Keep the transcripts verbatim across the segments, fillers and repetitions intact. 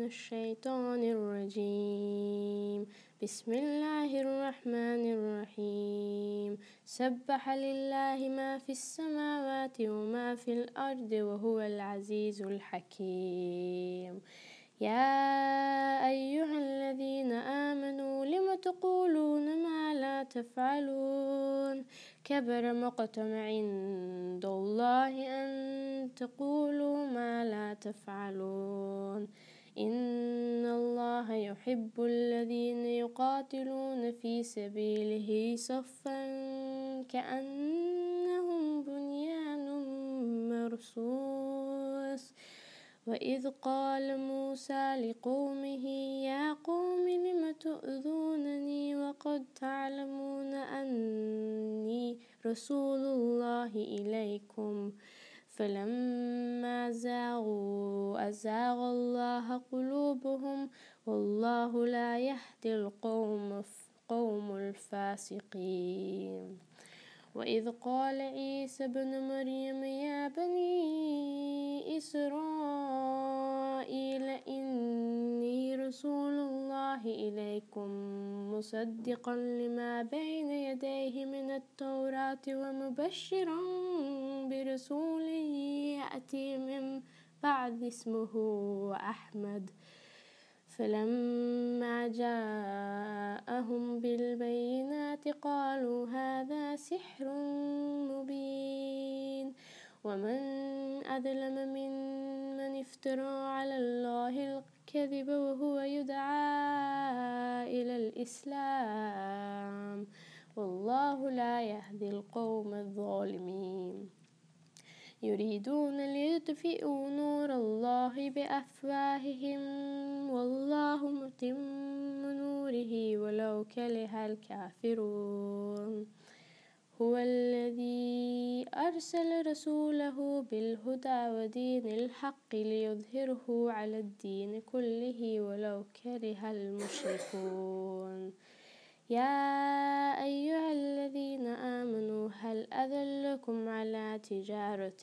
الشيطان الرجيم. بسم الله الرحمن الرحيم. سبح لله ما في السماوات وما في الأرض وهو العزيز الحكيم. يا أيها الذين آمنوا لم تقولون ما لا تفعلون كبر مقتا عند الله أن تقولوا ما لا تفعلون إن الله يحب الذين يقاتلون في سبيله صفا كأنهم بنيان مرصوص. وإذ قال موسى لقومه يا قوم لم تؤذونني وقد تعلمون أني رسول الله إليكم فلما زاغوا أزاغ الله قلوبهم والله لا يهدي القوم قوم الفاسقين. وإذ قال عيسى ابن مريم يا بني إسرائيل إني رسول الله إليكم مصدقا لما بين يديه من التوراة ومبشرا برسول يأتي من بعد اسمه أحمد. فلما جاءهم بالبينات قالوا هذا سحر مبين ومن أظلم ممن افترى على الله الكذب وهو يدعى إلى الإسلام والله لا يهدي القوم الظالمين. يريدون ليطفئوا نور الله بأفواههم والله متم نوره ولو كره الكافرون. هو الذي أرسل رسوله بالهدى ودين الحق ليظهره على الدين كله ولو كره المشركون. يا أيها الذين آمنوا هل أدلكم على تجارة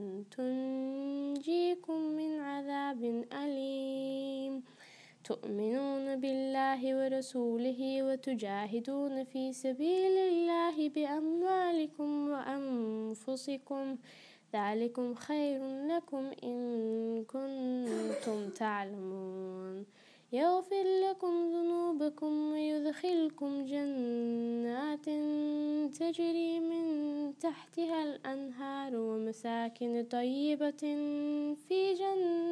تنجيكم من عذاب أليم تؤمنون بالله ورسوله وتجاهدون في سبيل الله بأموالكم وأنفسكم ذلكم خير لكم إن كنتم تعلمون. يغفر لكم ذنوبكم ويدخلكم جنات تجري من تحتها الأنهار ومساكن طيبة في جنات